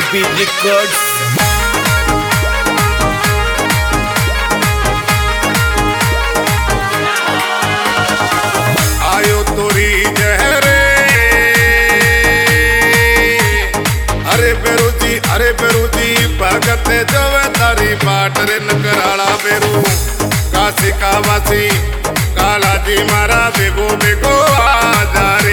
Beat Records। आयो तोरी जहरे अरे बेरुजी भगत जवे तारी बाट रे नकराला बेरू काशी का वासी काला जी मारा बेगो बेगो आजा रे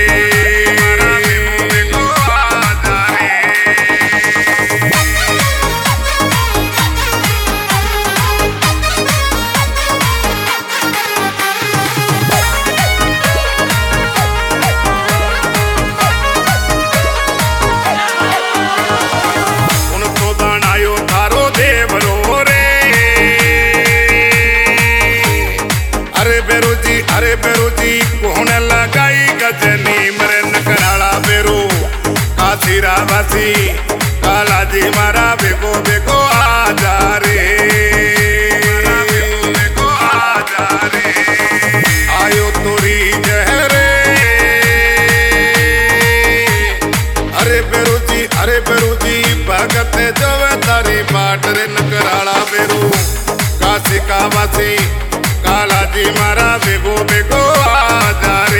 अरे बेरुजी कौन लगाई गजनी मरे नकराला बेरू काशीरा वासी काला जी मारा बेगो बेगो आजा रे आयो तोरी जहरे अरे बेरुजी भगत जवे तारी बाट रे नकराला बेरू काशी का वासी काला जी मारा बेगो बेगो आजा रे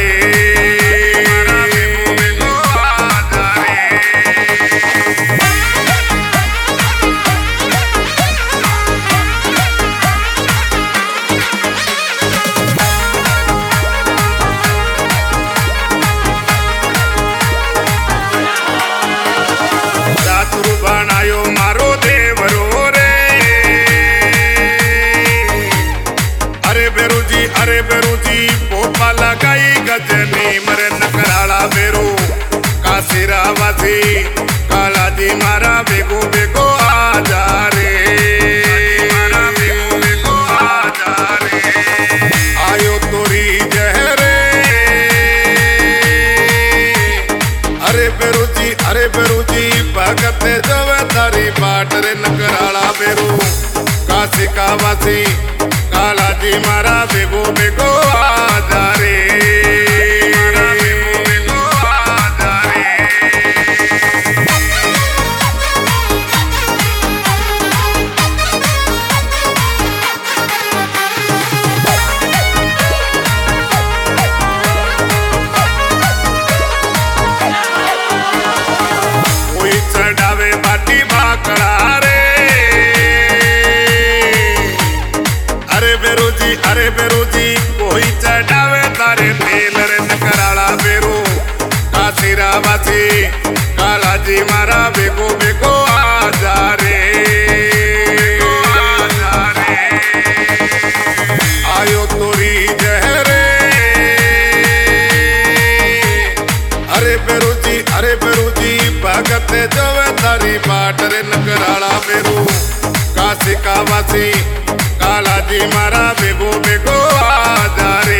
चातुर बनायो मारो देवरो अरे बेरुजी पोपा लगाई गजनी मरे नकराला बेरू काशीरा वासी काला जी मारा बेगो बेगो आजा रे आयो तोरी जहरे अरे बेरुजी भगत जवे तारी बाट रे नकराला बेरू काशी का वासी काला जी मारा बेगो बेगो आजा रे कोई चढ़ावे बाटी भाकड़ा रे अरे बेरुजी कोई चढ़ावे तारे तेल रे नकराला बेरू काशीरा वासी काला जी मारा बेगो बेगो आजा रे आयो तोरी जहरे अरे बेरुजी भगत जवे तारी बाट रे नकराला बेरू काशी का वासी काला जी मारा बेगो बेगो आजा रे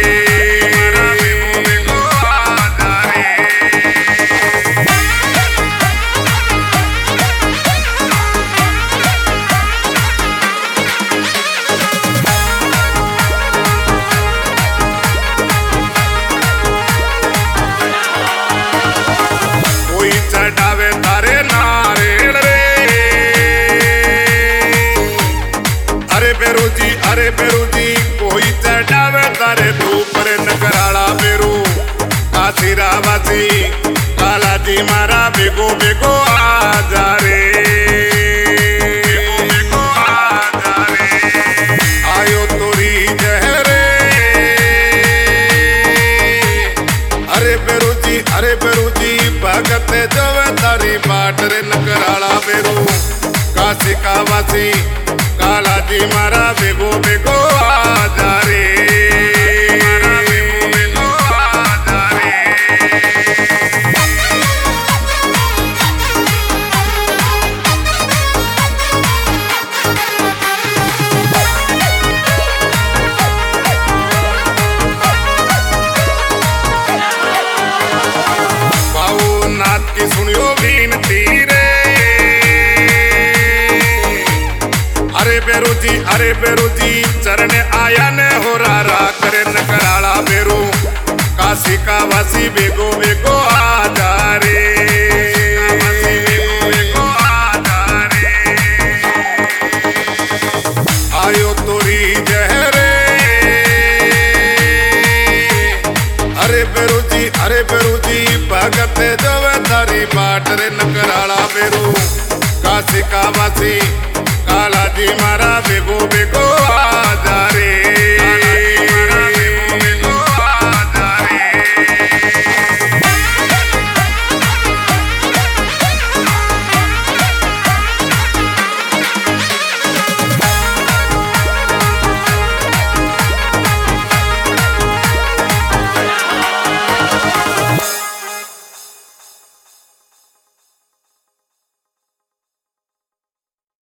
कोई चढ़ावे तारे नारेल रे अरे बेरुजी कोई चढ़ावे तारे धूप रे नकराला बेरू काशीरा वासी काला जी मारा बेगो बेगो आजा रे आयो तोरी जहरे अरे बेरुजी भगत जवे तारी बाट रे नकराला बेरू काशी का वासी काला जी मारा बेगो बेगो आजा रे बाबू नाथ की सुनियो विनती रे अरे बेरुजी चरण आया ने हो रा करे नकराला बेरू काशी का वासी बेगो बेगो आजा रे। री जहरे। अरे बेरू जी भगत जवे थारी बाट रे नकराला बेरू काशी का वासी काला जी मारा बेगो बेगो आ